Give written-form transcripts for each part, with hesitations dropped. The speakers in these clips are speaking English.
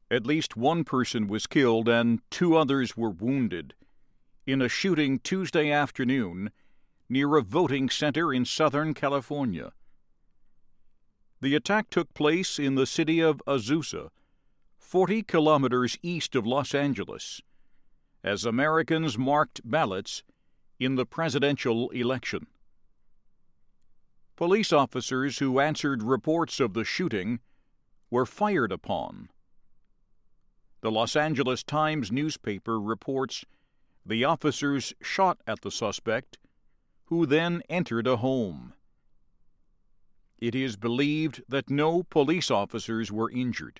At least one person was killed and 2 others were wounded in a shooting Tuesday afternoon near a voting center in Southern California. The attack took place in the city of Azusa, 40 kilometers east of Los Angeles, as Americans marked ballots in the presidential election. Police officers who answered reports of the shooting were fired upon. The Los Angeles Times newspaper reports the officers shot at the suspect, who then entered a home. It is believed that no police officers were injured.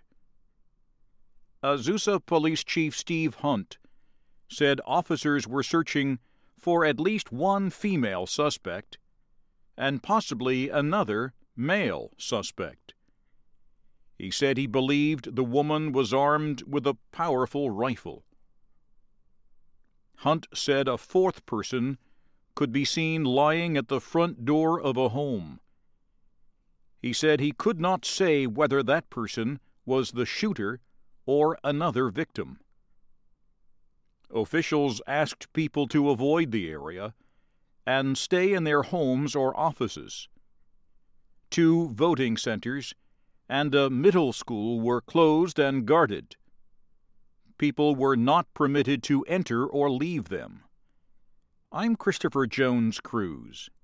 Azusa Police Chief Steve Hunt said officers were searching for at least one female suspect and possibly another male suspect. He said he believed the woman was armed with a powerful rifle. Hunt said a 4th person could be seen lying at the front door of a home. He said he could not say whether that person was the shooter or another victim. Officials asked people to avoid the area and stay in their homes or offices. 2 voting centers and a middle school were closed and guarded. People were not permitted to enter or leave them. I'm Christopher Jones Cruz.